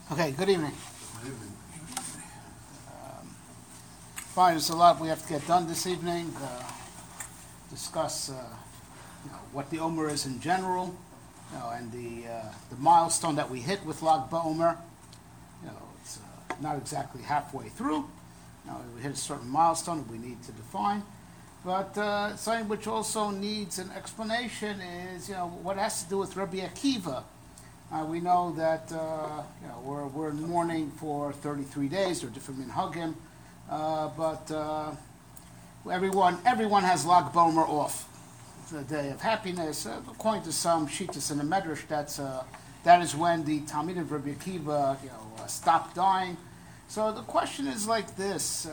Okay, good evening. Fine, there's a lot we have to get done this evening. Discuss what the Omer is in general, and the milestone that we hit with Lag BaOmer. It's not exactly halfway through. We hit a certain milestone that we need to define. But something which also needs an explanation is, what has to do with Rabbi Akiva. We know that we're in mourning for 33 days. There are different minhagim, but everyone has Lag BaOmer off. It's a day of happiness. According to some shittas in the Medrash, that is when the Talmid of Rabbi Akiva stopped dying. So the question is like this: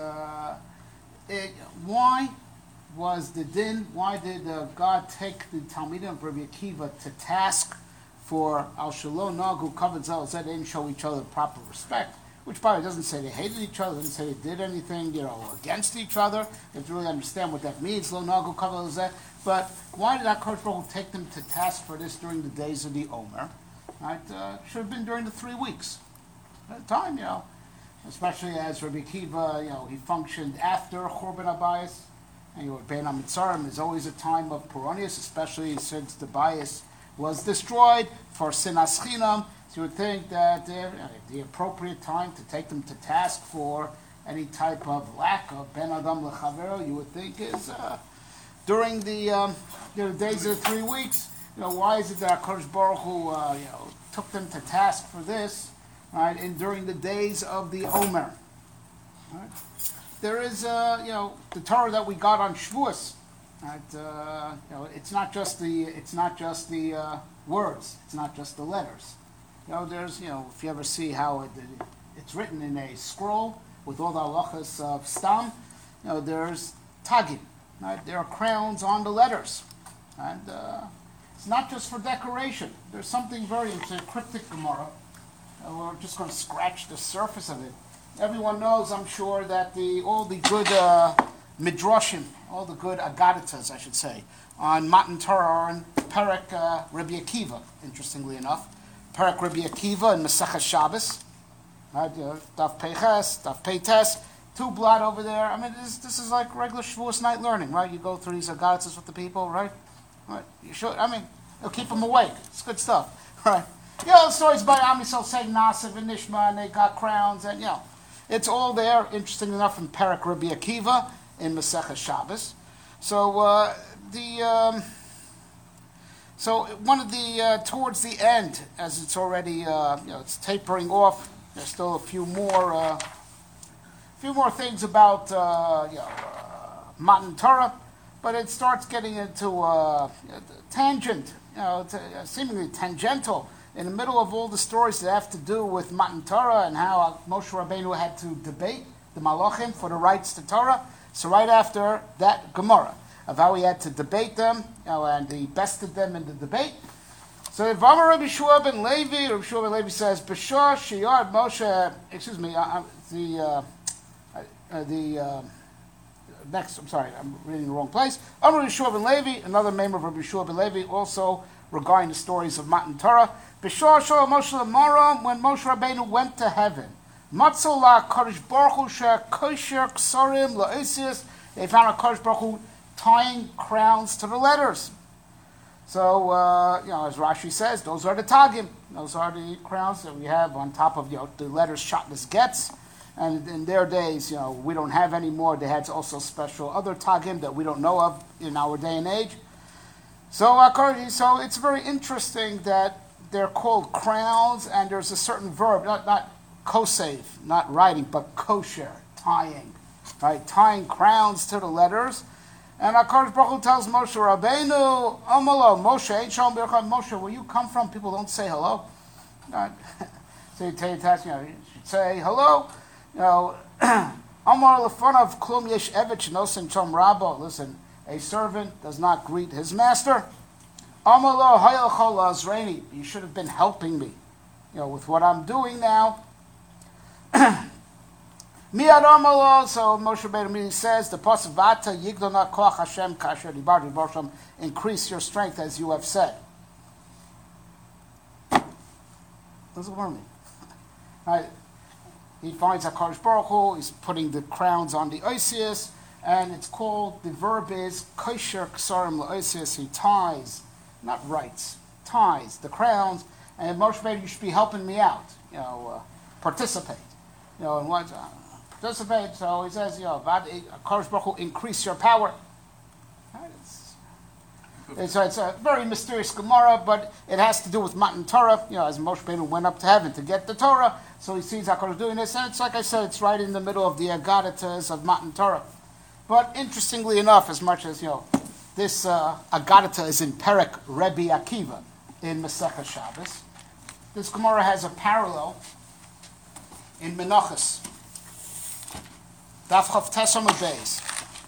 why was the din? Why did God take the Talmidim of Rabbi Akiva to task for Al Shalom Nagu Kavod Zel? They didn't show each other proper respect, which probably doesn't say they hated each other, doesn't say they did anything against each other. You have to really understand what that means. Lo Nagu Kavod Zel. But why did HaKadosh Baruch Hu take them to task for this during the days of the Omer? Right? Should have been during the 3 weeks. At the time, especially as Rabbi Akiva, he functioned after Churban Abayis. And Ben HaMitzarim is always a time of Puranius, especially since the bias was destroyed for Sinas Chinam. So you would think that the appropriate time to take them to task for any type of lack of Ben Adam Lechavero, you would think is during the days of the 3 weeks. Why is it that HaKadosh Baruch Hu took them to task for this, right? And during the days of the Omer, right? There is, the Torah that we got on Shavuos. Right? It's not just the words. It's not just the letters. There's, if you ever see how it's written in a scroll with all the halachas of Stam, there's tagim. Right? There are crowns on the letters, and it's not just for decoration. There's something it's a cryptic Gemara. We're just going to scratch the surface of it. Everyone knows, I'm sure, that all the good midrashim, all the good agaditas, I should say, on Matan Torah are in Perek Rabbi Akiva, interestingly enough. Perek Rabbi Akiva in Masechah Shabbos, right? Daf Peiches, Daf Peites, 2 blot over there. I mean, this is like regular Shavuos night learning, right? You go through these agaditas with the people, right? Right? You should. I mean, it'll keep them awake. It's good stuff, right? The stories by Am Yisrael saying Nasiv and Nishma, and they got crowns, and it's all there, interesting enough, in Perek Rabbi Akiva in Masechah Shabbos. So one of the towards the end, as it's already it's tapering off. There's still a few more things about Matan Torah, but it starts getting into tangent, seemingly tangential. In the middle of all the stories that have to do with Matan Torah and how Moshe Rabbeinu had to debate the Malachim for the rights to Torah. So right after that Gemara of how he had to debate them, and he bested them in the debate. So Vamar Rabbi Shua ben Levi says, B'shah Sheyard Moshe, next, I'm sorry, I'm reading the wrong place. Amar Rabbi Shua ben Levi, another name of Rabbi Shua ben Levi, also regarding the stories of Matan Torah. B'shah Shua Moshe Lamara, when Moshe Rabbeinu went to heaven, Matzol la Kadosh Baruch Hu she'kosher ksarim la'osius. They found a Kadosh Baruch Hu tying crowns to the letters. So, as Rashi says, those are the tagim. Those are the crowns that we have on top of the letters Shatnez Getz. And in their days, we don't have any more. They had also special other tagim that we don't know of in our day and age. So it's very interesting that they're called crowns, and there's a certain verb, not kosev, not writing, but kosher, tying, right? Tying crowns to the letters. And HaKadosh Baruch Hu tells Moshe Rabbeinu, Amalo, Moshe, ain't Shalom Berachah, Moshe, where you come from, people don't say hello. Right? So you tell you should say hello. Amar Lefonav Klum Yesh Evich Nosen Chom Rabo. Listen, a servant does not greet his master. Amalo Hayal Chol Azreini. You should have been helping me, with what I'm doing now. Miyad Amalo. So Moshe Rabbeinu says, the pasuk Vata Yigdona Koach Hashem Kasher Dibar Dibar. Increase your strength as you have said. Doesn't worry me. Right? He finds HaKadosh Baruch Hu, he's putting the crowns on the Osius, and it's called, the verb is Kosher Ksarim LaOsius, he ties, not writes, ties the crowns, and Moshe Rabbeinu, you should be helping me out, participate, in what, participate, so he says, HaKadosh Baruch Hu, increase your power. It's a very mysterious Gemara, but it has to do with Matan Torah. As Moshe Rabbeinu went up to heaven to get the Torah, so he sees HaKadosh doing this, and it's like I said, it's right in the middle of the Agadatas of Matan Torah. But interestingly enough, as much as this Agadata is in Perek Rebbe Akiva in Masechah Shabbos, this Gemara has a parallel in Menachos, Daf Chav Tes Amud Beis.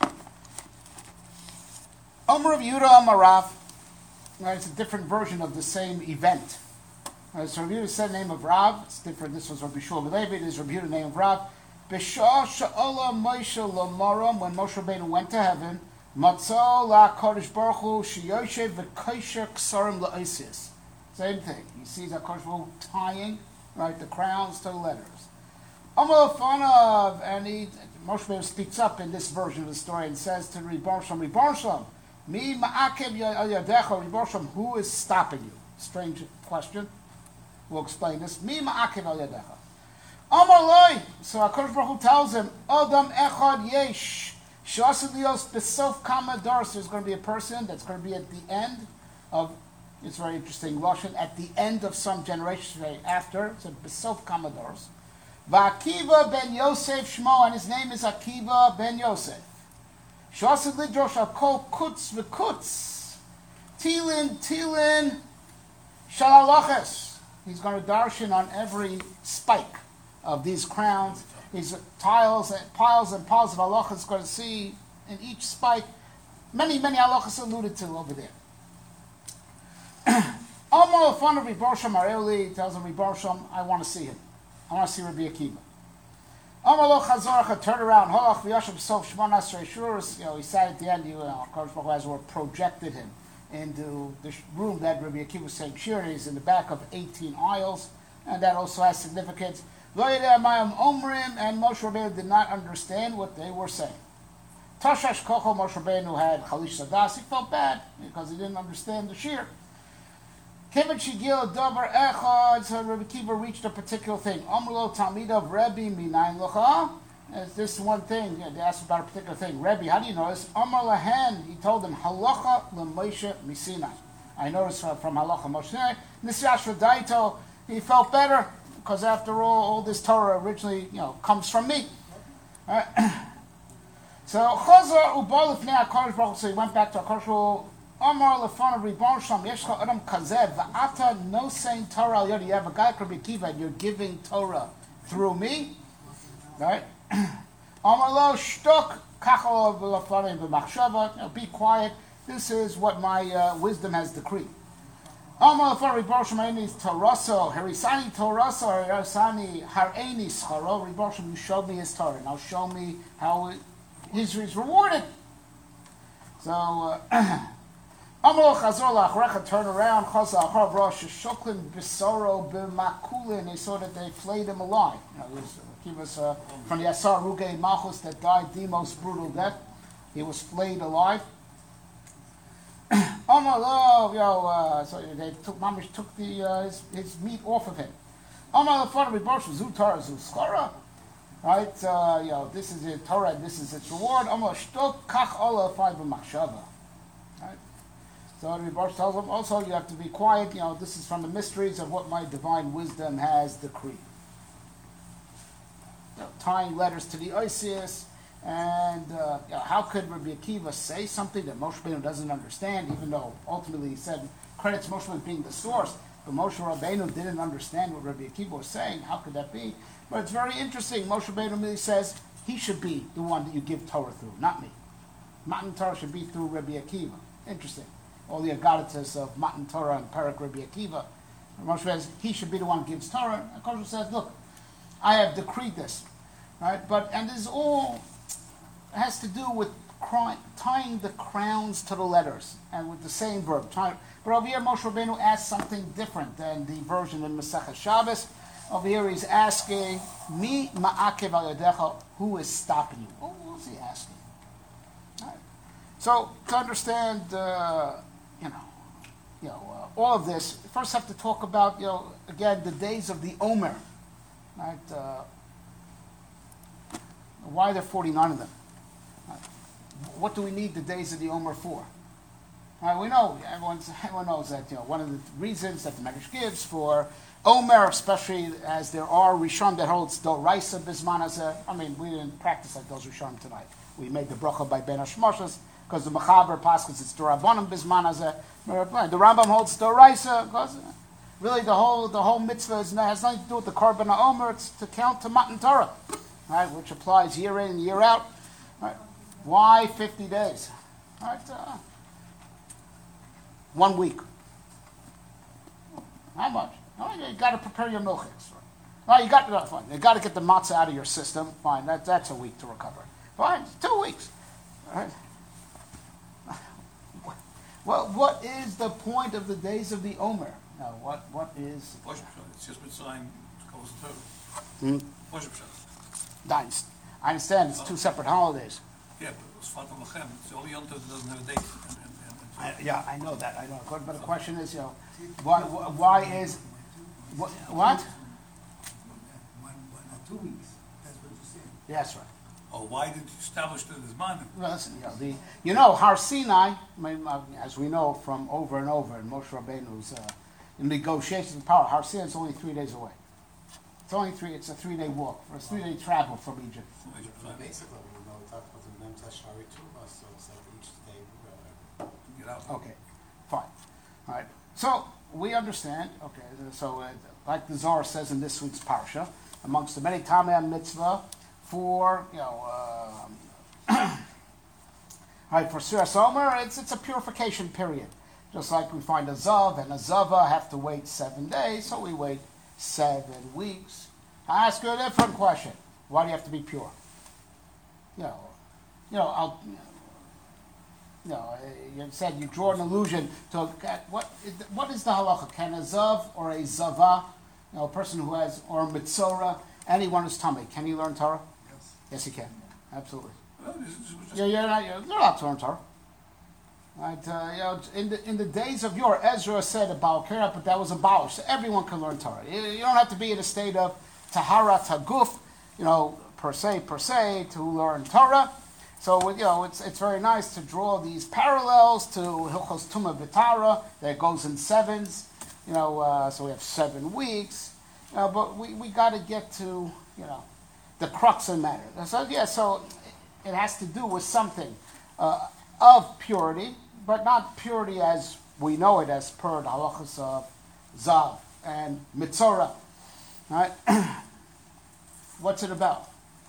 Omer of Yehuda Amarav, it's a different version of the same event. So Rabbi Yehuda said the name of Rav, it's different, this was Rabbi Shmuel Levi, this is Rabbi Yehuda, the name of Rav. B'shah she'ola Moshe l'maram, when Moshe Rabbeinu went to heaven, matzah la'kadosh baruch hu sheyoshev v'kosher ksarim la'osius. Same thing, he sees HaKadosh Baruch Hu tying, the crowns to the letters. Omer l'fanav, and Moshe Rabbeinu speaks up in this version of the story and says to Ribono Shel Olam, Mi ma'akev yadecha, Ribono Shel Olam, who is stopping you? Strange question. We'll explain this. Mi ma'akev yadecha. Amar loy. So HaKadosh Baruch Hu tells him, Adam echad yesh. Shasad lios besof kama dars. There's going to be a person that's going to be at the end of, it's very interesting, Lashon, at the end of some generation after, so besof kama dars. Va'akiva ben Yosef Shmo, and his name is Akiva ben Yosef. Shasad lidrosh al kol kutz v'kutz. Tilin, shalalaches. He's going to darshan on every spike of these crowns. These piles and piles of halachas. He's going to see in each spike many halachas alluded to over there. Almost fun of Ribono Shel Olam Areli tells him, Ribono Shel Olam, I want to see him. I want to see Rabbi Akiva. Amalo Chazorach, turn around. Holach v'yashem sof shmona asrei shuros. He sat at the end. HaKadosh Baruch Hu, as it were, projected him into the room that Rabbi Akiva was saying shir. He's in the back of 18 aisles, and that also has significance. Lo yedei mayim omrim, and Moshe Rabbeinu did not understand what they were saying. Tashash kocho, Moshe Rabbeinu had chalish sadas. He felt bad because he didn't understand the shir. Kevin Shigil Dover Echad, so Rabbi Akiva reached a particular thing. Amlo Talmidav Rebbe Minayin Lacha. This one thing, they asked about a particular thing. Rebbe, how do you know this? Amar Lahen, he told them, Halacha L'Moshe Misinai. I noticed from Halacha Moshe. Nisyash Daito, he felt better, because after all this Torah originally, comes from me. So Chazar Ubal Lifnei HaKadosh Baruch Hu, so he went back to HaKadosh Baruch Hu. Amar Lefana Ribono Shel Olam Yesh Adam Kazev Va'ata no saying Torah al Yodi. You have a guy Rabbi Akiva and you're giving Torah through me, right? Amar Lo Shtok Kachol Lefana B'Machshava. Be quiet. This is what my wisdom has decreed. Amar Lefana Ribono Shel Olam Toraso Harisani Toraso Harisani Har'eni Scharo. Ribono Shel Olam, you showed me his Torah. Now show me how he's rewarded. So. Amalo Chazor La'achrecha, turn around. Chazor La'achar Rosh Shoklin Bisoro B'Makulin. They saw that they flayed him alive. He was from the Asar Rugei Malchus that died the most brutal death. He was flayed alive. Amalo, so they took Mamish took his meat off of him. Amalo Father Ribono Zutar Zuskara. Right, this is the Torah and this is its reward. Amalo Shtok Kach Ola Five B'Machshava. Right. So Ribono tells him also you have to be quiet. This is from the mysteries of what my divine wisdom has decreed. Tying letters to the Osius, and how could Rabbi Akiva say something that Moshe Rabbeinu doesn't understand? Even though ultimately he said credits Moshe Rabbeinu being the source, but Moshe Rabbeinu didn't understand what Rabbi Akiva was saying. How could that be? But it's very interesting. Moshe Rabbeinu really says he should be the one that you give Torah through, not me. Matan Torah should be through Rabbi Akiva. Interesting. All the Agadatas of Matan Torah and Perek Rabbi Akiva. Moshe says he should be the one who gives Torah. And Moshe says, look, I have decreed this. Right? And this all has to do with tying the crowns to the letters, and with the same verb. But over here, Moshe Rabbeinu asks something different than the version in Masechah Shabbos. Over here he's asking, Mi ma'akev al yadecha, who is stopping you? Who is he asking? All right. So to understand, all of this, first have to talk about, again, the days of the Omer. Right? Why are there 49 of them? Right? What do we need the days of the Omer for? Right, we know, everyone knows that, one of the reasons that the Medrash gives for Omer, especially as there are Rishon that holds Doraisa Bisman Hazeh. I mean, we didn't practice like those Rishon tonight. We made the bracha by Ben Hashmoshes, because the Mechaber Paschas, it's Dorabanim Bisman Hazeh. The Rambam holds Doraisa, because really the whole mitzvah has nothing to do with the Korban HaOmer, it's to count to Matan Torah, right, which applies year in and year out. Right? Why 50 days? Right? 1 week. How much? Oh, you got to prepare your milchiks. Right? You got to get the matzah out of your system. Fine, that's a week to recover. Fine, 2 weeks. Right? Well, what is the point of the days of the Omer? Now, what is? It's just Mitzrayim goes through. I understand it's 2 separate holidays. Yeah, but Sfat Lachem, it's the only Yom Tov that doesn't have a date. I know that. I know. But the question is, why is what? 2 weeks. That's what you said. Yes, right. Or why did you establish that as man? Well, listen, Har Sinai, as we know from over and over in Moshe Rabbeinu's in negotiations with power, Har Sinai is only 3 days away. It's only 3. It's a 3-day walk, or a 3-day travel from Egypt. Basically, we talked about the Mem Tashari too, so it's like each day. Get out. Okay, fine. All right. So we understand. Okay. So like the Zohar says in this week's parsha, amongst the many Tamei mitzvah for right, for Suras Omer, it's a purification period. Just like we find a Zav and a Zava have to wait 7 days, so we wait 7 weeks. I ask you a different question. Why do you have to be pure? You said you draw an allusion to what is the halacha? Can a Zav or a Zava, a person who has, or a Mitzora, anyone who's Tamei, can he learn Torah? Yes, he can. Absolutely. You're not allowed to learn Torah. Right? In the days of yore, Ezra said about Kera, but that was abolished. So everyone can learn Torah. You don't have to be in a state of Tahara Taguf, per se, to learn Torah. So it's very nice to draw these parallels to Hilchos Tumah V'Tara that goes in 7s. So we have 7 weeks. But we got to get to the crux of the matter. So it has to do with something of purity, but not purity as we know it as per the halachas of Zav and Mitzora. Right? What's it about?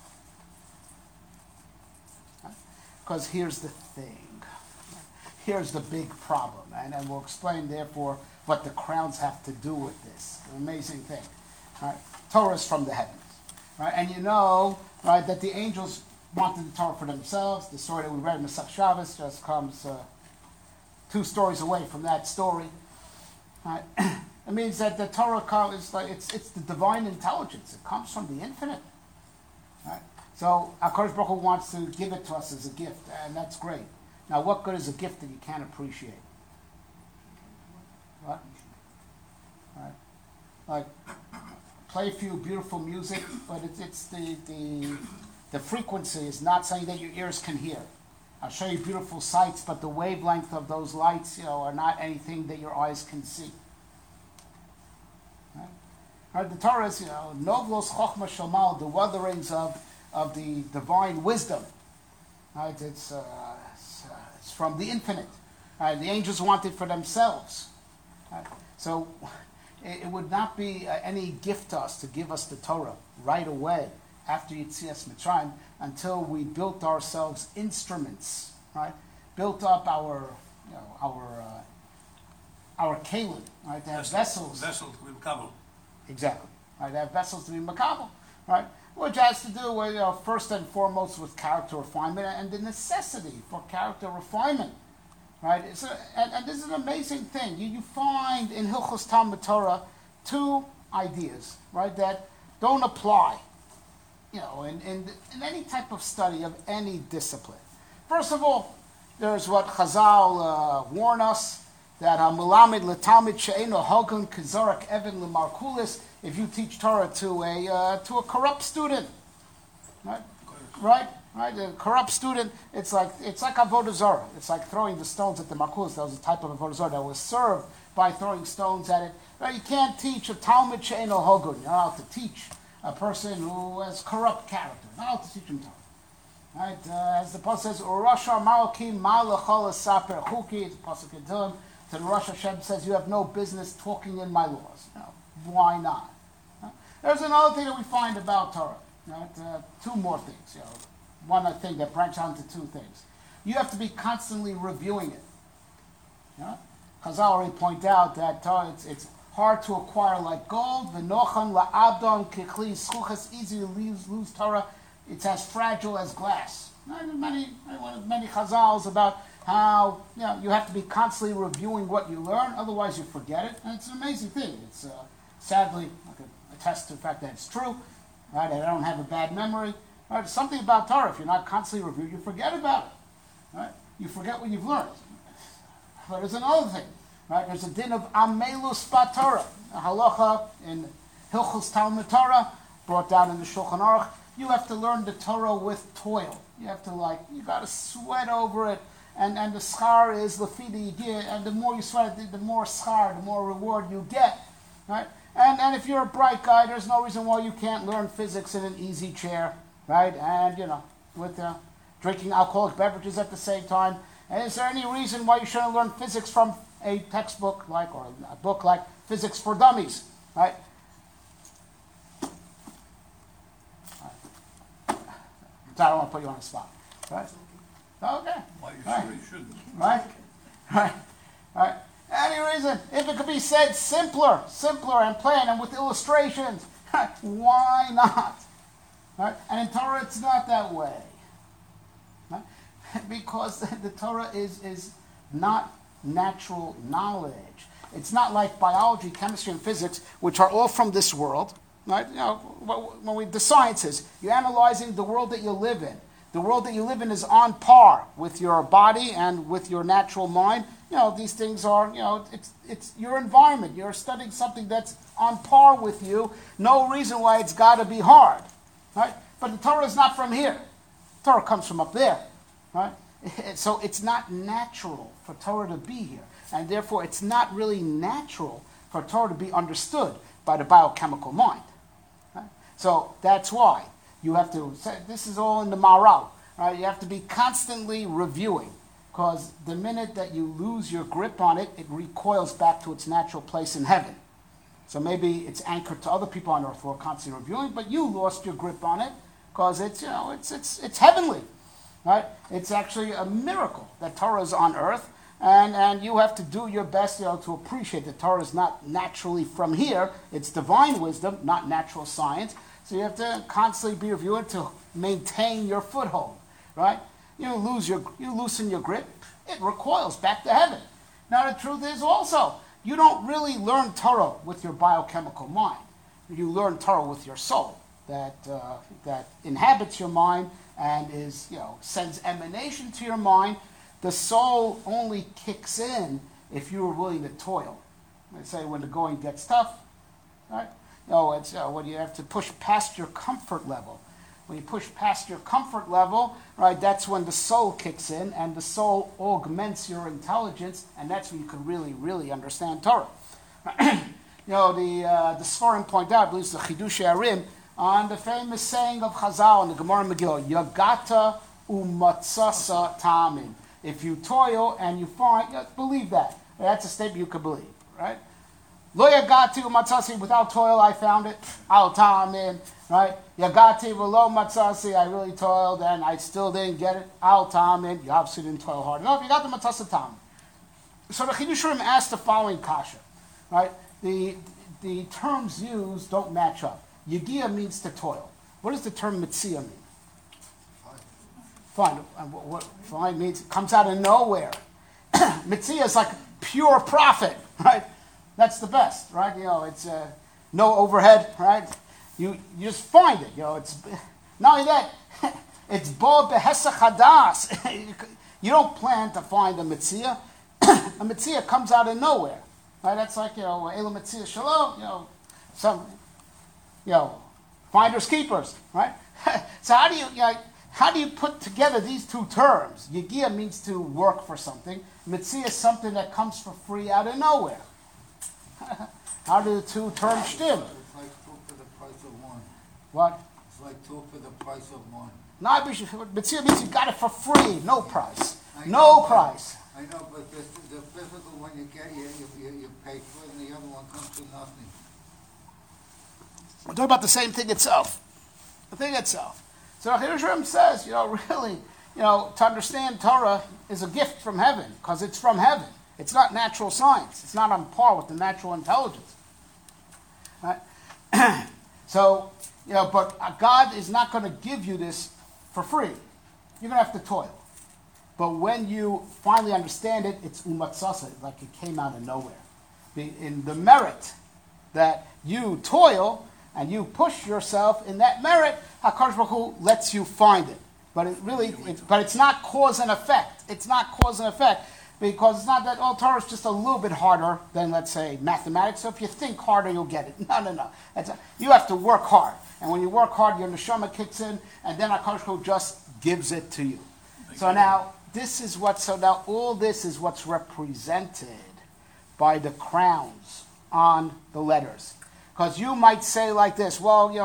Because here's the thing. Here's the big problem. And we'll explain, therefore, what the crowns have to do with this. An amazing thing. Right? Torah is from the heavens. Right? And right, that the angels wanted the Torah for themselves. The story that we read in Masech Shabbos just comes 2 stories away from that story. Right? It means that the Torah is like it's the divine intelligence. It comes from the infinite. Right? So HaKadosh Baruch Hu wants to give it to us as a gift, and that's great. Now, what good is a gift that you can't appreciate? What? Right? Like, play a few beautiful music, but it's the frequency is not something that your ears can hear. I'll show you beautiful sights, but the wavelength of those lights, are not anything that your eyes can see. Right? Right, the Torah is, Novlos Chochma Shamal, the witherings of the divine wisdom. Right? It's from the infinite. Right? The angels want it for themselves. Right? So it would not be any gift to us to give us the Torah right away after Yetzias Mitzrayim until we built ourselves instruments, right? Built up our kelim, right? To have vessels. Vessels to be makabel. Exactly. Right? To have vessels to be makabel, right? Which has to do with, first and foremost with character refinement and the necessity for character refinement, right? And this is an amazing thing. You find in Hilchos Talmud Torah 2 ideas, right, that don't apply, in any type of study of any discipline. First of all, there's what Chazal warn us, that Melamed L'Talmid She'eino Hogun Kizorak Even L'Markulis, if you teach Torah to a corrupt student, right? A corrupt student, it's like avodah zarah. It's like throwing the stones at the markulis. That was a type of avodah zarah that was served by throwing stones at it. Right? You can't teach a Talmud she'eino hogun. You're not allowed to teach a person who has corrupt character. You're not allowed to teach him Torah. Right? As the pasuk says, "Urasha Malakim Malachol Saper Chuki." The pasuk in Tehillim, to the Rosh Hashem says, "You have no business talking in my laws." Why not? There's another thing that we find about Torah. Two more things. One thing that branches out into two things. You have to be constantly reviewing it. Chazal already point out that it's hard to acquire like gold. V'nochan la'abdon kichli schuchas, easy to lose Torah. It's as fragile as glass. Many Chazals about how you have to be constantly reviewing what you learn, otherwise you forget it. And it's an amazing thing. It's sadly, I can attest to the fact that it's true. Right? I don't have a bad memory. Right? Something about Torah, if you're not constantly reviewing, you forget about it. Right? You forget what you've learned. But there's another thing. Right? There's a din of amelus b'Torah, a halacha in Hilchos Talmud Torah, brought down in the Shulchan Aruch. You have to learn the Torah with toil. You have to you got to sweat over it, and the schar is lefida yigiyah, and the more you sweat it, the more schar, the more reward you get. Right? And if you're a bright guy, there's no reason why you can't learn physics in an easy chair, right? And, with drinking alcoholic beverages at the same time. And is there any reason why you shouldn't learn physics from a textbook or a book like Physics for Dummies, right? So I don't want to put you on the spot, right? Okay. Why you Right. sure you shouldn't? Right. Any reason, if it could be said simpler and plain and with illustrations, why not? Right? And in Torah, it's not that way. Right? Because the Torah is not natural knowledge. It's not like biology, chemistry, and physics, which are all from this world. Right? The sciences, you're analyzing the world that you live in. The world that you live in is on par with your body and with your natural mind. These things are, it's your environment. You're studying something that's on par with you. No reason why it's got to be hard, right? But the Torah is not from here. The Torah comes from up there, right? So it's not natural for Torah to be here. And therefore, it's not really natural for Torah to be understood by the biochemical mind. Right? So that's why you have to, this is all in the Maharal, right? You have to be constantly reviewing. Because the minute that you lose your grip on it, it recoils back to its natural place in heaven. So maybe it's anchored to other people on earth who are constantly reviewing, but you lost your grip on it because it's heavenly, right? It's actually a miracle that Torah is on earth, and you have to do your best, to appreciate that Torah is not naturally from here. It's divine wisdom, not natural science. So you have to constantly be reviewing to maintain your foothold, right? You loosen your grip, it recoils back to heaven. Now the truth is also, you don't really learn Torah with your biochemical mind. You learn Torah with your soul that inhabits your mind and sends emanation to your mind. The soul only kicks in if you are willing to toil. They say when the going gets tough, right? It's when you have to push past your comfort level. When you push past your comfort level, right, that's when the soul kicks in, and the soul augments your intelligence, and that's when you can really, really understand Torah. The Sforim point out, I believe it's the Chidushei Arim, on the famous saying of Chazal in the Gemara Megillah, Yagata umatzasa ta'amin. If you toil and you find, believe that. That's a statement you can believe, right? Lo yagati umatzasi, without toil I found it. Al ta'amin, right? Yagati v'lo matzasi, I really toiled and I still didn't get it. Al ta'amin, you obviously didn't toil hard enough. You got the matzasa ta'amin. So the Chidushei Arim asked the following kasha, right? The terms used don't match up. Yigiyah means to toil. What does the term mitzia mean? Fine. What fine means it comes out of nowhere. Mitzia is like pure profit, right? That's the best, right? no overhead, right? You just find it. It's not only that. It's bo behesach hadas. You don't plan to find a mitzvah. A mitzvah comes out of nowhere, right? That's like elam mitzvah shalom. Some finders keepers, right? So how do you put together these two terms? Yegia means to work for something. Mitzvah is something that comes for free out of nowhere. How do the two terms stem? It's like two for the price of one. What? It's like two for the price of one. No, mitzvah means you got it for free, no price. I No know, price. I know, but the physical one you get, you pay for it, and the other one comes to nothing. We're talking about the same thing itself. The thing itself. So Hirschram says, really, to understand Torah is a gift from heaven, because it's from heaven. It's not natural science. It's not on par with the natural intelligence. Right? So, but God is not going to give you this for free. You're going to have to toil. But when you finally understand it, it's umatzasa, like it came out of nowhere. In the merit that you toil and you push yourself in that merit, HaKadosh Baruch Hu lets you find it. But it's not cause and effect. It's not cause and effect. Because it's not that, Torah is just a little bit harder than, let's say, mathematics. So if you think harder, you'll get it. No. You have to work hard. And when you work hard, your neshama kicks in, and then HaKadosh Baruch Hu just gives it to you. So now all this is what's represented by the crowns on the letters. Because you might say like this,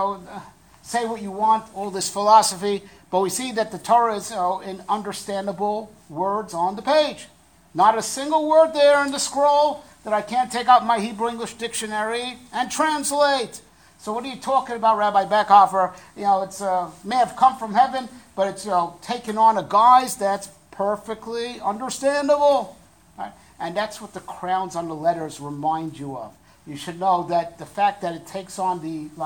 say what you want, all this philosophy, but we see that the Torah is in understandable words on the page. Not a single word there in the scroll that I can't take out my Hebrew-English dictionary and translate. So what are you talking about, Rabbi Beckhofer? It's may have come from heaven, but it's taken on a guise that's perfectly understandable. Right? And that's what the crowns on the letters remind you of. You should know that the fact that it takes on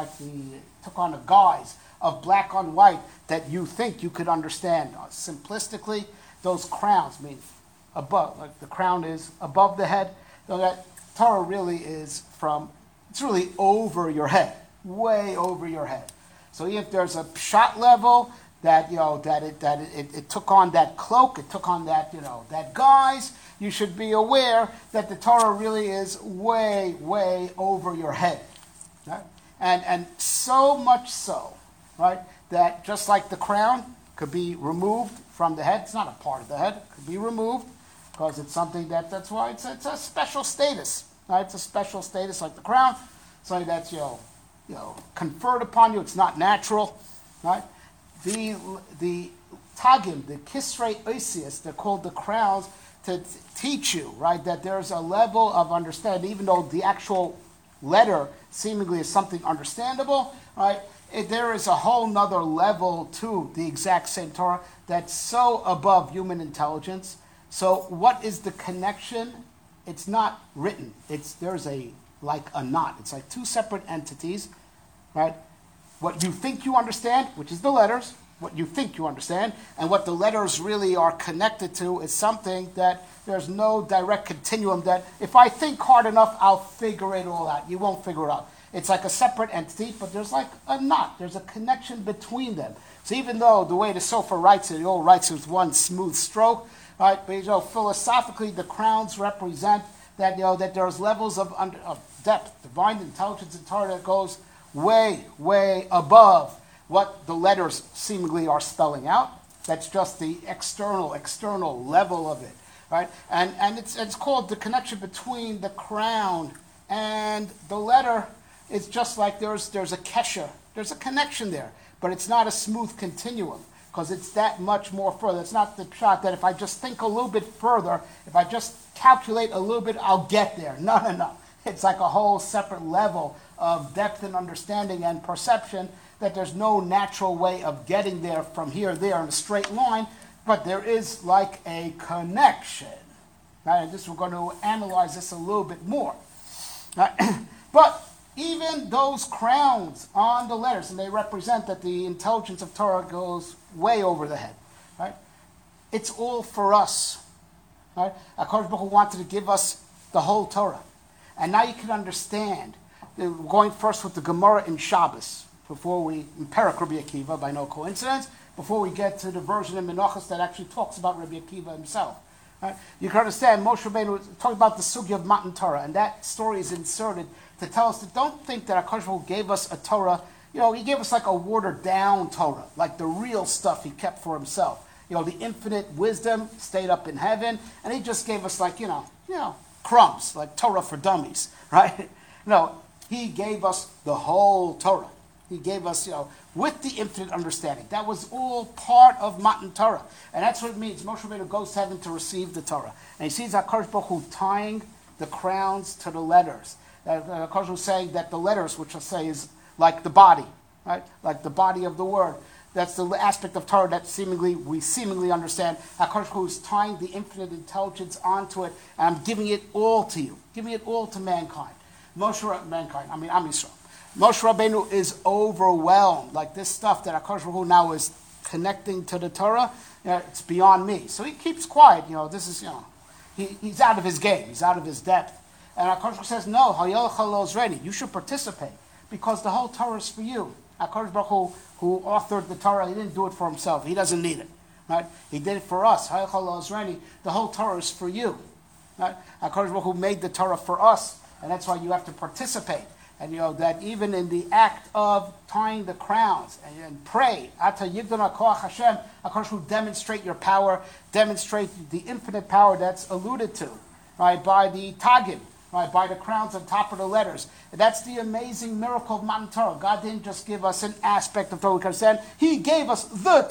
took on a guise of black on white that you think you could understand. Simplistically, those crowns mean above, like the crown is above the head. So that Torah really is it's really over your head, way over your head. So if there's a pshat level that it took on that cloak, it took on that that guise, you should be aware that the Torah really is way, way over your head, right? And so much so, right, that just like the crown could be removed from the head, it's not a part of the head, it could be removed because it's something that's why it's a special status, right? It's a special status like the crown, something that's conferred upon you. It's not natural, right? The tagim, the kisrei oisius, they're called the crowns to teach you, right, that there's a level of understanding, even though the actual letter seemingly is something understandable, right? There is a whole nother level to the exact same Torah that's so above human intelligence. So what is the connection? It's not written. There's like a knot. It's like two separate entities, right? What you think you understand, which is the letters, what you think you understand, and what the letters really are connected to is something that there's no direct continuum that if I think hard enough, I'll figure it all out. You won't figure it out. It's like a separate entity, but there's like a knot. There's a connection between them. So even though the way the Sofer writes it, he all writes with one smooth stroke, right? But philosophically, the crowns represent that that there's levels of depth, divine intelligence in Torah that goes way, way above what the letters seemingly are spelling out. That's just the external level of it, right? And it's called the connection between the crown and the letter. It's just like there's a kesher, there's a connection there, but it's not a smooth continuum because it's that much more further. It's not the shot that if I just think a little bit further, if I just calculate a little bit, I'll get there. No. It's like a whole separate level of depth and understanding and perception that there's no natural way of getting there from here, there in a straight line, but there is like a connection. Right? And we're going to analyze this a little bit more. Right? But even those crowns on the letters, and they represent that the intelligence of Torah goes way over the head. Right? It's all for us. Right? HaKadosh Baruch Hu wanted to give us the whole Torah. And now you can understand we're going first with the Gemara in Shabbos, in Perek Rabbi Akiva, by no coincidence, before we get to the version in Menachos that actually talks about Rabbi Akiva himself. Right? You can understand, Moshe Rabbeinu was talking about the sugya of Matan Torah, and that story is inserted to tell us that don't think that HaKadosh Baruch Hu gave us a Torah, he gave us like a watered down Torah, like the real stuff he kept for himself. The infinite wisdom stayed up in heaven, and he just gave us like, crumbs, like Torah for dummies, right? No, he gave us the whole Torah. He gave us, with the infinite understanding. That was all part of Matan Torah. And that's what it means. Moshe Rabbeinu goes to heaven to receive the Torah. And he sees HaKadosh Baruch Hu tying the crowns to the letters. HaKadosh Baruch Hu saying that the letters, which I say is like the body, right? Like the body of the word. That's the aspect of Torah that we seemingly understand. HaKadosh Baruch Hu is tying the infinite intelligence onto it, and I'm giving it all to you. Giving it all to mankind. Am Yisrael. Moshe Rabbeinu is overwhelmed. Like this stuff that HaKadosh Baruch Hu now is connecting to the Torah, it's beyond me. So he keeps quiet. This is, he's out of his game. He's out of his depth. And HaKadosh Baruch Hu says, no, you should participate because the whole Torah is for you. HaKadosh Baruch Hu, who authored the Torah, he didn't do it for himself. He doesn't need it. Right? He did it for us. The whole Torah is for you. Right? HaKadosh Baruch Hu made the Torah for us, and that's why you have to participate. And that even in the act of tying the crowns and pray, Ata Yigdon HaKoach Hashem, HaKadosh Hu demonstrate your power, demonstrate the infinite power that's alluded to, right, by the Tagim, right, by the crowns on top of the letters. And that's the amazing miracle of Matan Torah. God didn't just give us an aspect of Torah, we can understand. He gave us the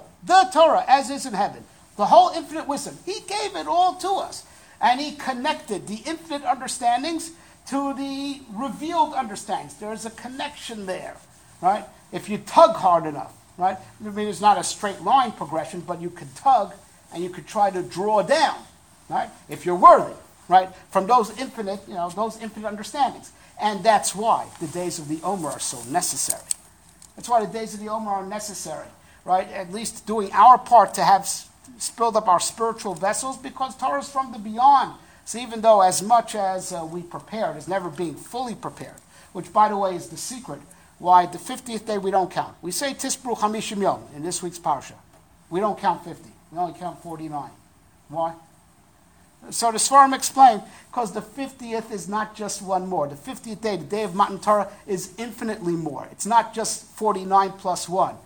Torah, as is in heaven. The whole infinite wisdom. He gave it all to us. And he connected the infinite understandings to the revealed understandings. There is a connection there, right? If you tug hard enough, right? It's not a straight line progression, but you could tug and you could try to draw down, right? If you're worthy, right? From those infinite understandings. And that's why the days of the Omer are so necessary. That's why the days of the Omer are necessary, right? At least doing our part to have spilled up our spiritual vessels, because Torah is from the beyond. So even though as much as we prepared is never being fully prepared, which by the way is the secret why the 50th day we don't count. We say Tisbru Chamishim Yom in this week's Parsha. We don't count 50. We only count 49. Why? So the Svarim explain, because the 50th is not just one more. The 50th day, the day of Matan Torah, is infinitely more. It's not just 49 plus 1.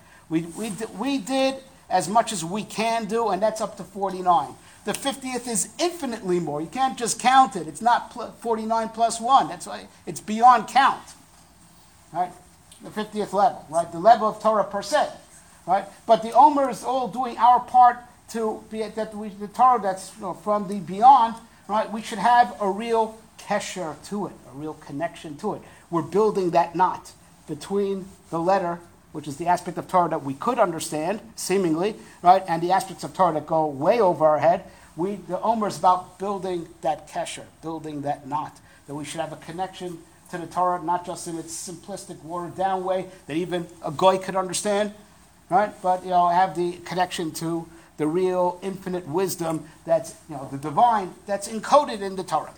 We did as much as we can do, and that's up to 49. The 50th is infinitely more. You can't just count it. It's not 49 plus 1. That's why it's beyond count. Right? The 50th level, right? The level of Torah per se. Right? But the Omer is all doing our part to be the Torah that's from the beyond, right? We should have a real kesher to it, a real connection to it. We're building that knot between the letter, which is the aspect of Torah that we could understand, seemingly, right, and the aspects of Torah that go way over our head. The Omer is about building that kesher, building that knot, that we should have a connection to the Torah, not just in its simplistic, watered-down way that even a goy could understand, right, but have the connection to the real infinite wisdom that's, the divine, that's encoded in the Torah.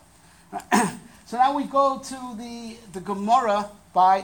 So now we go to the Gemara by,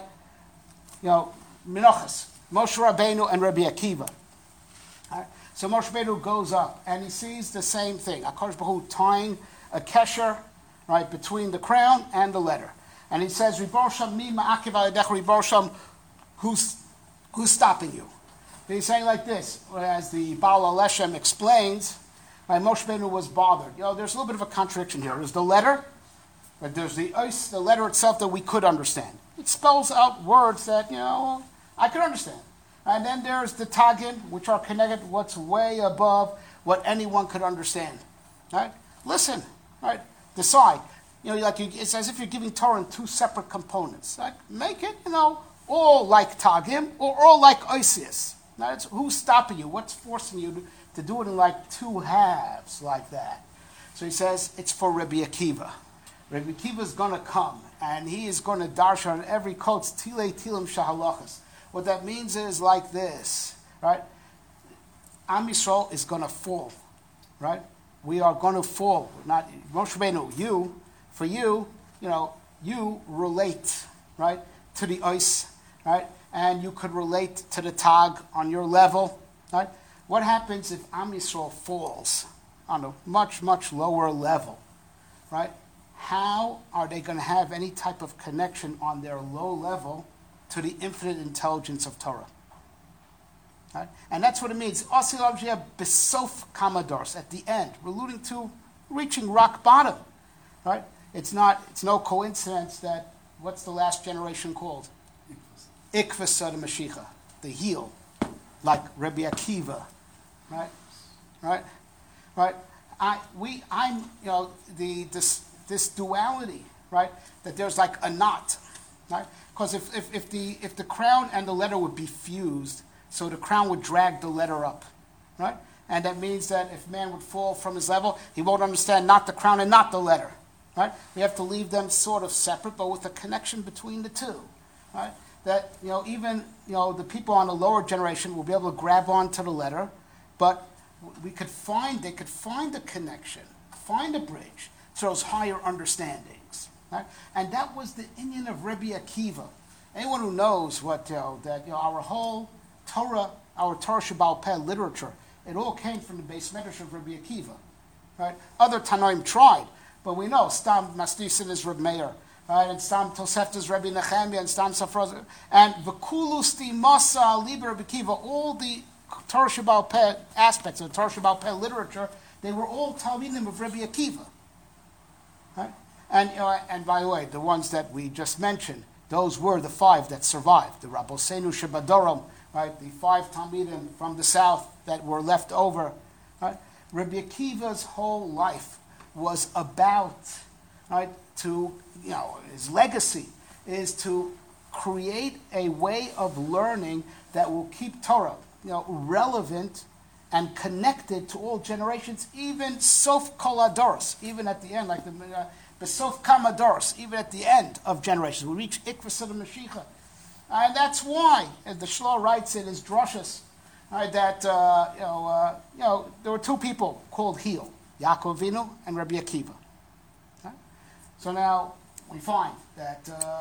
Menachos, Moshe Rabbeinu and Rabbi Akiva. Right? So Moshe Rabbeinu goes up and he sees the same thing. HaKadosh Baruch Hu tying a kesher, right, between the crown and the letter. And he says, Ribor Sham mi ma'akiv aledech, Ribor Sham, who's stopping you? And he's saying like this, as the Baal HaLeshem explains, right, Moshe Rabbeinu was bothered. There's a little bit of a contradiction here. There's the letter, but there's the letter itself that we could understand. It spells out words that, I could understand. And then there's the Tagin, which are connected what's way above what anyone could understand. Right? Listen, right? Decide. It's as if you're giving Torah in two separate components. Like, make it, all like Tagim or all like Oisius. Now, who's stopping you? What's forcing you to do it in like two halves like that? So he says, it's for Rabbi Akiva. Rabbi Akiva is going to come, and he is going to darshan on every coat, Tilei Tilim Shahalachas. What that means is like this, right? Am Yisrael is going to fall, right? We are going to fall. Not Moshe Rabbeinu, you relate right, to the ice, right, and you could relate to the Tag on your level, right? What happens if Am Yisrael falls on a much, much lower level, right? How are they going to have any type of connection on their low level to the infinite intelligence of Torah? Right? And that's what it means. Osilabjia besof kamadors, at the end. We're alluding to reaching rock bottom. Right? It's no coincidence that, what's the last generation called? Ikvasa the Mashiach, the heel, like Rabbi Akiva. Right? Right? Right? This duality, right? That there's like a knot, right? Because if the crown and the letter would be fused, so the crown would drag the letter up, right? And that means that if man would fall from his level, he won't understand not the crown and not the letter, right? We have to leave them sort of separate, but with a connection between the two, right? That, even, the people on the lower generation will be able to grab onto the letter, but they could find a connection, find a bridge to those higher understandings, right? And that was the inyan of Rabbi Akiva. Anyone who knows what, our whole Torah, our Torah Shebaal Peh literature, it all came from the base medrash of Rabbi Akiva, right? Other Tanoim tried, but we know Stam Masnisin is Reb Meir, right? And Stam Tosefta is Rabbi Nechemia, and Stam Safroz, and V'kulu Stimasa Liber Rabbi Akiva, all the Torah Shebaal Peh aspects of the Torah Shebaal Peh literature, they were all Talmidim of Rabbi Akiva, right? And by the way, the ones that we just mentioned, those were the 5 that survived, the Rabosenu Shebadorom, right, the 5 Talmidim from the south that were left over. Right? Rabbi Akiva's whole life was about, right, his legacy is to create a way of learning that will keep Torah, relevant and connected to all generations, even Sof Kol Adoros, even at the end, like the Besof Kamadoros, even at the end of generations. We reach Ikvas of the Mashiach. And that's why, as the Shloh writes in his drushes, right, that there were 2 people called Heel, Yaakov Avinu and Rabbi Akiva. Right? So now we find that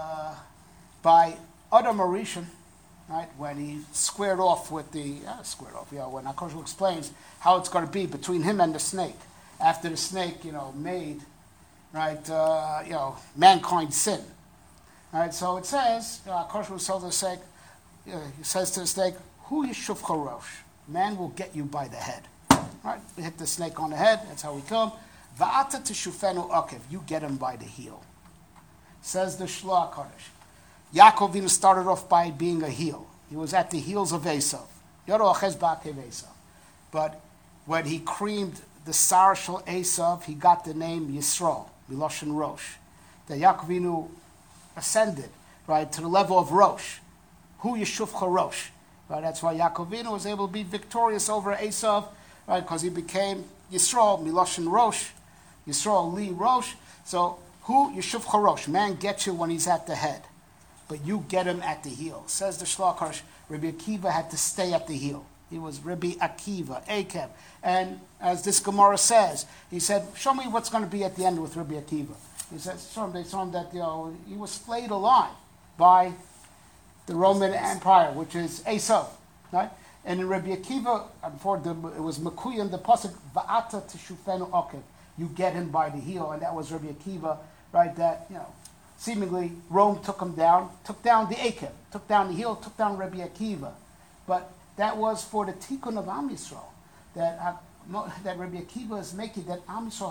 by Adam Arishon, right, when he squared off with when HaKadosh explains how it's going to be between him and the snake, after the snake, made, right, mankind sin. All right, so it says, HaKadosh he says to the snake, "Hu yishuv charosh." Man will get you by the head. Right? We hit the snake on the head. That's how we kill him. Va'ata teshufenu akev. You get him by the heel. Says the Shloh HaKadosh. Yaakov even started off by being a heel. He was at the heels of Esav. Yoro achez ba'akev Esav. But when he creamed the Sar Shel Esav, he got the name Yisrael, Miloshen Rosh. That Yaakov ascended, right, to the level of Rosh. Hu Yeshuf Charosh. Right, that's why Yaakov Avinu was able to be victorious over Esav, right, because he became Yisrael, Miloshen Rosh, Yisrael Li Rosh. So, Hu Yeshuf Charosh. Man gets you when he's at the head, but you get him at the heel. Says the Shloh HaKadosh, Rabbi Akiva had to stay at the heel. He was Rabbi Akiva, Akev. And as this Gemara says, he said, show me what's going to be at the end with Rabbi Akiva. He said, they saw him that he was flayed alive by the Roman Empire, which is Esav, right? And in Rabbi Akiva, it was Mekuyim, the pasuk Va'ata teshufenu akev. You get him by the heel, and that was Rabbi Akiva, right? That seemingly Rome took down the Akev, took down the heel, took down Rabbi Akiva, but that was for the tikkun of Am Yisrael, that Rabbi Akiva is making, that Am Yisrael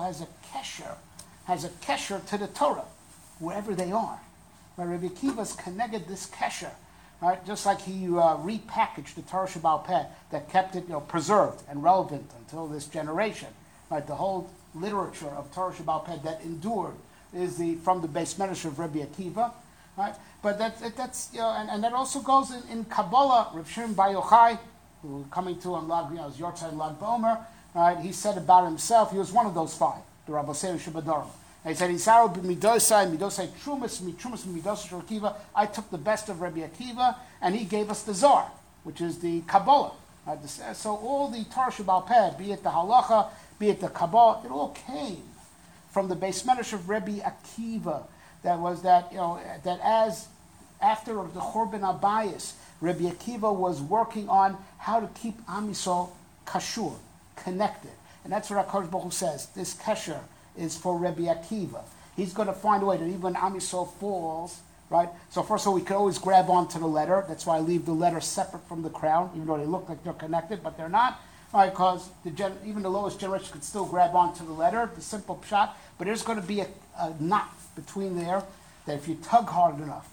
has a kesher to the Torah, wherever they are. Right? Rabbi Akiva's connected this kesher, right? Just like he repackaged the Torah Shebaal Peh that kept it preserved and relevant until this generation. Right? The whole literature of Torah Shebaal Peh that endured is from the base medrash of Rabbi Akiva. Right? But that's and that also goes in Kabbalah. Rav Shimon Bar Yochai, who we're coming to on Lag, his Yortzeit Lag Bomer, right? He said about himself, he was one of those 5, the Rabosei Shebadorim. He said, midosai trumas, midosai Shel Akiva. I took the best of Rabbi Akiva, and he gave us the Zohar, which is the Kabbalah. Right? So all the Torah Shebaal Peh, be it the Halacha, be it the Kabbalah, it all came from the base medrash of Rabbi Akiva. That was that as after the Churban Abayis, Rabbi Akiva was working on how to keep Am Yisrael kashur, connected. And that's what HaKadosh Baruch Hu says. This kesher is for Rabbi Akiva. He's going to find a way that even when Am Yisrael falls, right? So first of all, we can always grab onto the letter. That's why I leave the letter separate from the crown, even though they look like they're connected, but they're not. Right, because even the lowest generation could still grab onto the letter, the simple pshat, but there's going to be a knot between there that if you tug hard enough,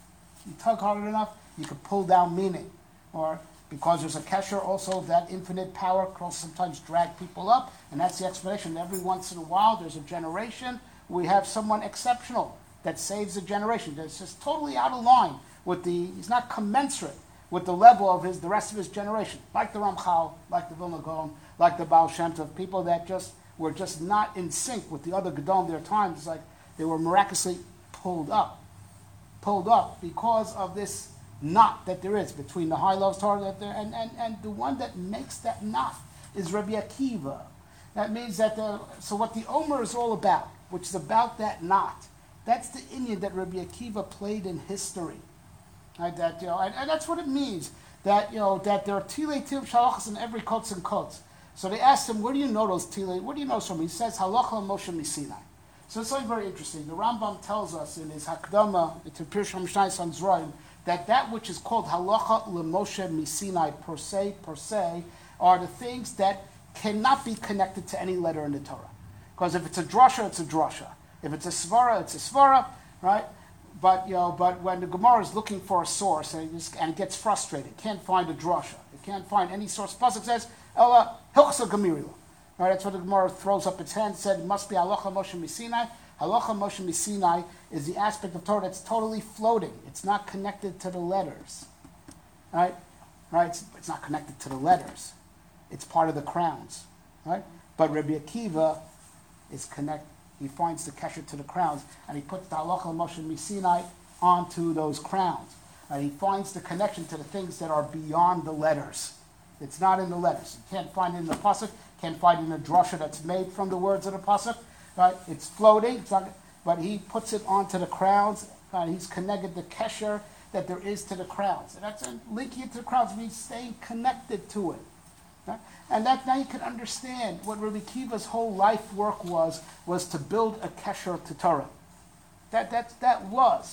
you can pull down meaning. Or because there's a kesher also, that infinite power can also sometimes drag people up, and that's the explanation. Every once in a while, there's a generation, we have someone exceptional that saves a generation, that's just totally out of line with he's not commensurate with the level of the rest of his generation, like the Ramchal, like the Vilna Gaon, like the Baal Shem Tov, people that were just not in sync with the other Gedolim of their times. It's like they were miraculously pulled up because of this knot that there is between the high levels Torah and the one that makes that knot is Rabbi Akiva. That means that so what the Omer is all about, which is about that knot, that's the Inyan that Rabbi Akiva played in history. Right, that and that's what it means. That that there are tilei shalachas in every kots and kots. So they asked him, "Where do you know those tilei? What do you know from?" He says, "Halacha Moshe Misinai." So it's something very interesting. The Rambam tells us in his Hakdama to Pirush HaMishnah Sanzroim that which is called halacha leMoshe Misinai per se are the things that cannot be connected to any letter in the Torah. Because if it's a drasha, it's a drasha. If it's a svara, it's a svara, right? But when the Gemara is looking for a source and it gets frustrated, can't find a drasha, it can't find any source. Pasuk says, "Ela hilchsa gemirila." Right? That's what the Gemara throws up its hand and said it must be halacha Moshe Misinai. Halacha Moshe Misinai is the aspect of Torah that's totally floating. It's not connected to the letters, right? It's not connected to the letters. It's part of the crowns, right? But Rabbi Akiva is connected. He finds the kesher to the crowns, and he puts the halacha Moshe Misinai onto those crowns. And he finds the connection to the things that are beyond the letters. It's not in the letters. You can't find it in the pasuk. Can't find it in the drasha that's made from the words of the pasuk. Right? It's floating. But he puts it onto the crowns. He's connected the kesher that there is to the crowns, and that's linking it to the crowns means staying connected to it. Right? And that now you can understand what Rabbi Akiva's whole life work was to build a kesher to Torah. That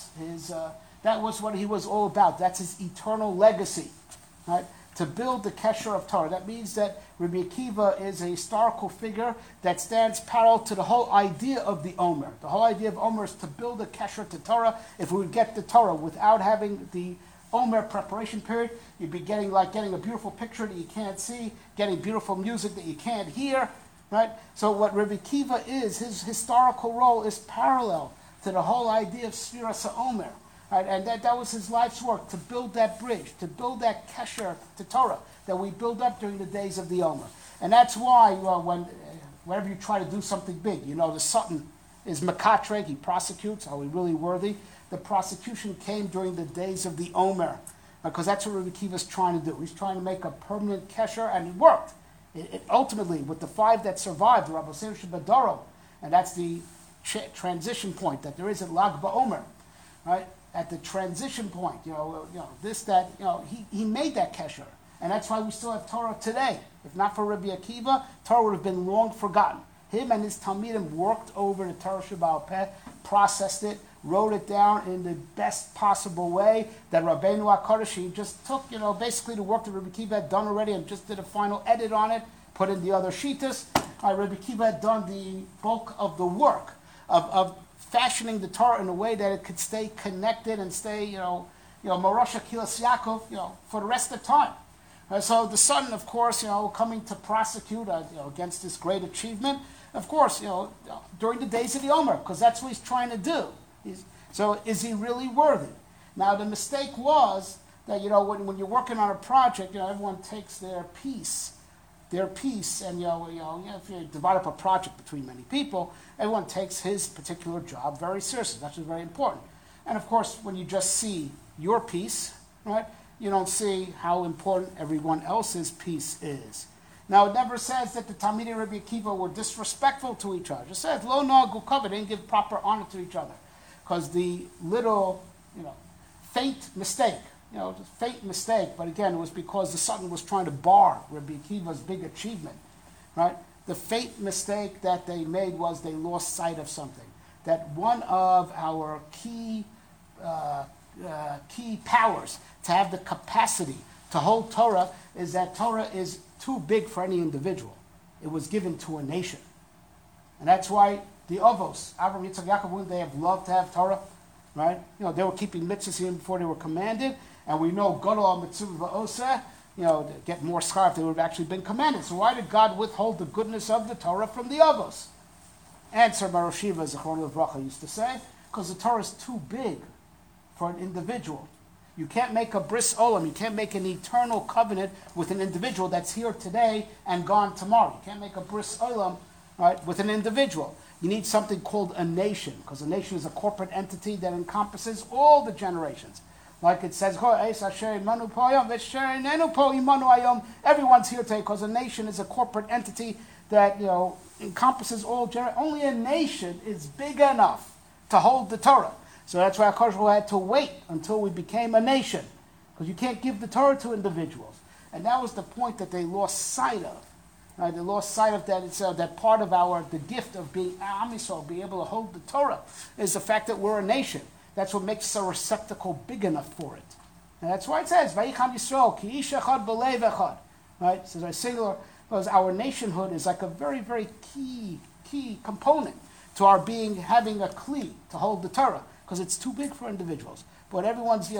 was what he was all about. That's his eternal legacy, right? To build the kesher of Torah. That means that Rabbi Akiva is a historical figure that stands parallel to the whole idea of the Omer. The whole idea of Omer is to build a kesher to Torah. If we would get the Torah without having the Omer preparation period, you'd be getting a beautiful picture that you can't see, getting beautiful music that you can't hear, right? So what Rabbi Akiva is, his historical role is parallel to the whole idea of Sfiras HaOmer, right? And that was his life's work, to build that bridge, to build that kesher to Torah that we build up during the days of the Omer. And that's why whenever you try to do something big, the Sutton is Mekatreg, he prosecutes, are we really worthy? The prosecution came during the days of the Omer, because that's what Rabbi Akiva is trying to do. He's trying to make a permanent kesher, and it worked. It ultimately, with the 5 that survived, the Rabbi Seir Shebadoro, and that's the transition point that there is at Lag BaOmer, right? At the transition point, he made that kesher, and that's why we still have Torah today. If not for Rabbi Akiva, Torah would have been long forgotten. Him and his Talmidim worked over the Torah Sheba'al Peh, processed it, wrote it down in the best possible way that Rabbeinu HaKadosh, he just took, basically the work that Rabbi Akiva had done already and just did a final edit on it, put in the other shitas. Rabbi Akiva had done the bulk of the work of fashioning the Torah in a way that it could stay connected and stay, Morosha Kilas Yaakov, for the rest of the time. So the son, of course, coming to prosecute, against this great achievement, of course, during the days of the Omer, because that's what he's trying to do. So is he really worthy? Now the mistake was that when you're working on a project, everyone takes their piece, and if you divide up a project between many people, everyone takes his particular job very seriously. That's just very important. And of course, when you just see your piece, right, you don't see how important everyone else's piece is. Now, it never says that the Talmidei Rabbi Akiva were disrespectful to each other. It says, lo noagu kavod, they didn't give proper honor to each other. Because the little, faint mistake. Just faint mistake. But again, it was because the Satan was trying to bar Rabbi Akiva's big achievement, right? The faint mistake that they made was they lost sight of something. That one of our key powers to have the capacity to hold Torah is that Torah is too big for any individual. It was given to a nation. And that's why the Avos, Avraham, Yitzchak, Yaakov, they have loved to have Torah, right? They were keeping mitzvahs even before they were commanded. And we know Gadol mitzvah va'oseh, to get more schar if they would have actually been commanded. So why did God withhold the goodness of the Torah from the Avos? Answer by Rosh Yeshiva, Zechron Livracha, used to say, because the Torah is too big for an individual. You can't make a bris olam, you can't make an eternal covenant with an individual that's here today and gone tomorrow. You can't make a bris olam, right, with an individual. You need something called a nation, because a nation is a corporate entity that encompasses all the generations. Like it says, everyone's here today, because a nation is a corporate entity that encompasses all generations. Only a nation is big enough to hold the Torah. So that's why HaKadosh Baruch Hu had to wait until we became a nation, because you can't give the Torah to individuals. And that was the point that they lost sight of. Right? They lost sight of that. It's that part of the gift of being Am Yisrael, being able to hold the Torah, is the fact that we're a nation. That's what makes a receptacle big enough for it. And that's why it says, Vayicham Yisrael, ki ish echad b'lev echad. Right? So it's singular, because our nationhood is like a very, very key component to our having a kli to hold the Torah, because it's too big for individuals. But everyone's,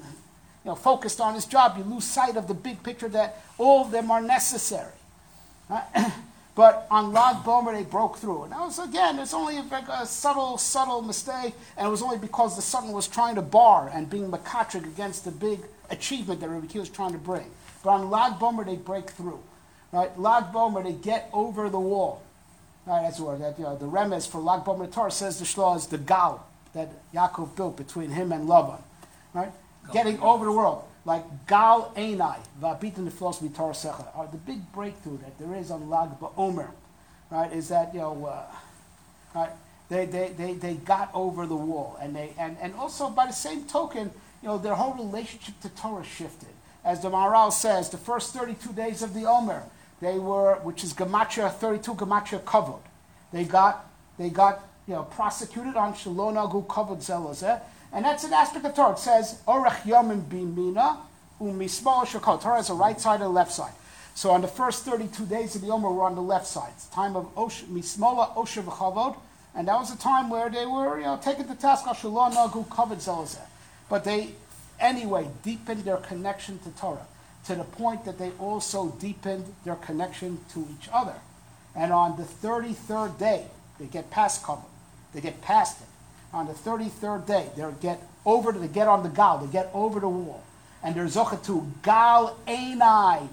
focused on his job. You lose sight of the big picture that all of them are necessary. Right? But on Lag Bomer, they broke through. And that was, again, it's only a subtle mistake, and it was only because the Satan was trying to bar and being makatrik against the big achievement that Rabbi Akiva was trying to bring. But on Lag Bomer, they break through. Right? Lag Bomer, they get over the wall. Right? That's what the remez for Lag Bomer Torah says the shlo is the gal that Yaakov built between him and Lavan. Right? Getting over the world. Like Gal Einai, Vabitin Neflos Mitor Secha, are the big breakthrough that there is on Lag BaOmer, right? Is that right? They got over the wall, and also by the same token, their whole relationship to Torah shifted. As the Maharal says, the first 32 days of the Omer, they were, which is Gematria 32, Gematria Kavod. They got prosecuted on Shalom Nagu Kavod Zelazeh. And that's an aspect of Torah. It says, Orech Yomim Bimina, Umismal Shakot. Torah has a right side and a left side. So on the first 32 days of the Omer, we're on the left side. It's time of Mismola Osher V'Chavod. And that was a time where they were, taking the task of Shalom Nagu Kavod Zelazeh. But they, anyway, deepened their connection to Torah to the point that they also deepened their connection to each other. And on the 33rd day, they get past Kavod. They get past it. On the 33rd day, they get on the gal, they get over the wall. And they're zocha to gal einai.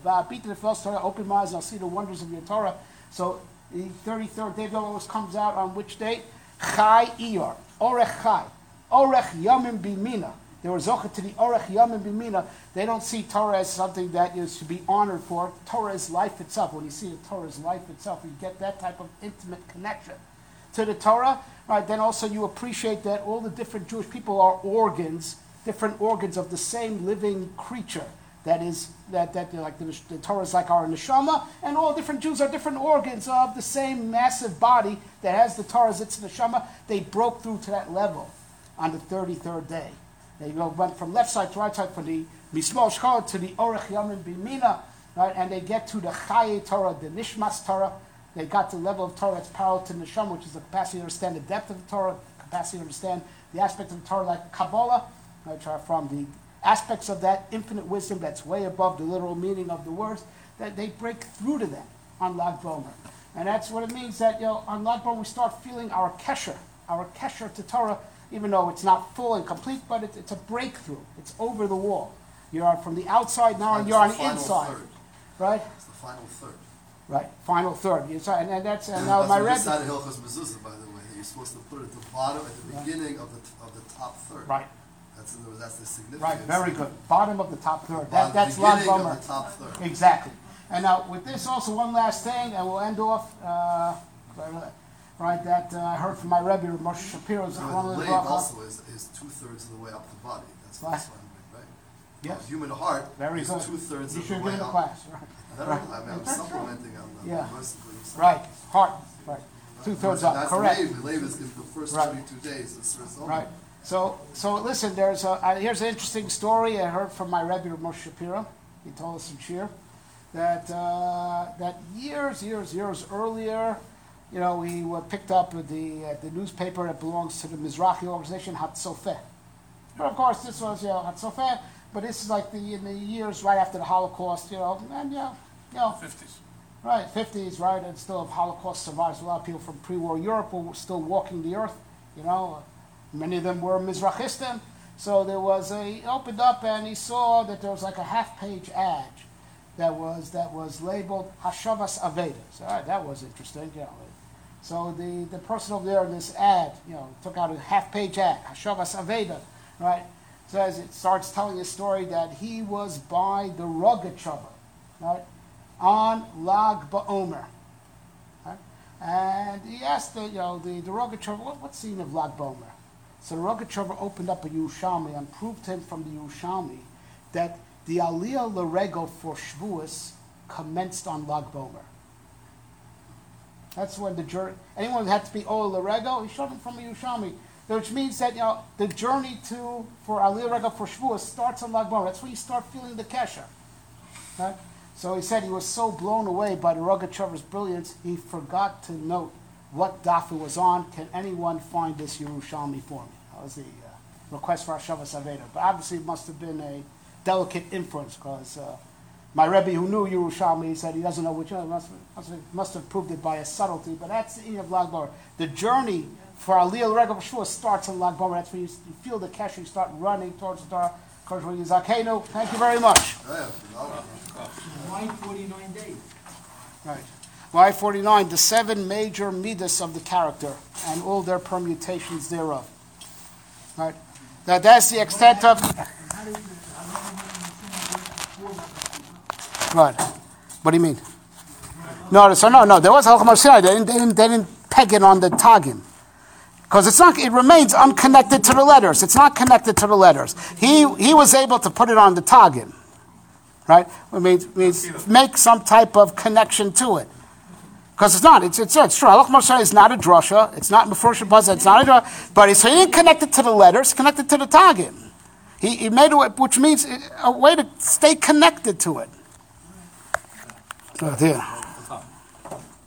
Open my eyes and I'll see the wonders of your Torah. So the 33rd day always comes out on which date? Chai Iyar, Orech Chai, Orech Yamim Bimina. They were zocha to the Orech Yamim Bimina. They don't see Torah as something that is to be honored for. Torah is life itself. When you see the Torah is life itself, you get that type of intimate connection to the Torah. Right, then also you appreciate that all the different Jewish people are different organs of the same living creature. That like the Torah is like our neshama, and all different Jews are different organs of the same massive body that has the Torah as its neshama. They broke through to that level on the 33rd day. They went from left side to right side, from the Mismol Shchor to the Orech Yamim Bimina, right, and they get to the Chaye Torah, the Nishmas Torah. They got to the level of Torah that's parallel to Neshama, which is the capacity to understand the depth of the Torah, capacity to understand the aspects of the Torah like Kabbalah, which are from the aspects of that infinite wisdom that's way above the literal meaning of the words, that they break through to them on Lag BaOmer. And that's what it means that, on Lag BaOmer we start feeling our kesher to Torah, even though it's not full and complete, but it's a breakthrough. It's over the wall. You're from the outside now, and you're on the inside. Third. Right? It's the final third. Right, final third. And that's now my Rebbe. That's the Hilchos Mezuzah, by the way. That you're supposed to put it at the bottom, at the beginning of the top third. Right. That's the significance. Right, very good. Bottom of the top third. That's Lag beginning BaOmer. of the top third. Exactly. And now with this also one last thing, and we'll end off. Right, that I heard from my Rebbe, Moshe Shapiro. The leg also is 2/3 of the way up the body. It's last. Right? Yes. The human heart Very is good. 2/3 You of should the give way it a up. class, right? I mean, I'm supplementing on the Yeah. basically. Right, heart, right. 2/3 up, That's correct. the Lev is the first Right. 32 days. It's result. Right. So listen, here's an interesting story I heard from my Rebbe, Moshe Shapiro. He told us in Shir that years earlier, we were picked up with the newspaper that belongs to the Mizrahi organization, Hatzofeh. But of course, this was, Hatzofeh, but this is like in the years right after the Holocaust, and 50s. right, 50s, right, and still have Holocaust survivors. A lot of people from pre-war Europe were still walking the earth, Many of them were Mizrahistim. So there was he opened up and he saw that there was like a half-page ad that was labeled Hashavas Aveda. So that was interesting, So the person over there in this ad, took out a half-page ad, Hashavas Aveda, right? Says it starts telling a story that he was by the Rogachover, right, on Lag BaOmer. Right? And he asked the Rogachover, what's the scene of Lag BaOmer? So the Rogachover opened up a Yerushalmi and proved to him from the Yerushalmi that the Aliyah L'Rego for Shavuos commenced on Lag BaOmer. That's when anyone who had to be Oel L'Rego, he showed him from the Yerushalmi, which means that the journey for Aliyah L'Rego for Shavuos starts on Lag BaOmer. That's when you start feeling the kesher. Right? So he said he was so blown away by the Rogachover's brilliance, he forgot to note what daf it was on. Can anyone find this Yerushalmi for me? That was the request for Hashavas Aveda. But obviously it must have been a delicate inference because my Rebbe who knew Yerushalmi, he said he doesn't know which one. Must have proved it by a subtlety. But that's the end of Lag BaOmer. The journey for Aliyah L'Rego B'Shua starts in Lag BaOmer. That's when you feel the kesher, you start running towards the Torah. Zakenu, thank you very much. Why 49 days? Right. Why 49? The 7 major midas of the character and all their permutations thereof. Right. Now that's the extent of. Right. What do you mean? No. There was Halakha Sinai. They didn't peg it on the Tagim. Because it remains unconnected to the letters. It's not connected to the letters. He was able to put it on the Tagim. Right? It means make some type of connection to it. Because it's not. It's true. Halakha Moshe is not a drasha. It's not Mefurish Baza. It's not a drasha. But he didn't connect it to the letters. Connected to the Tagim. He made it, which means a way to stay connected to it. So there.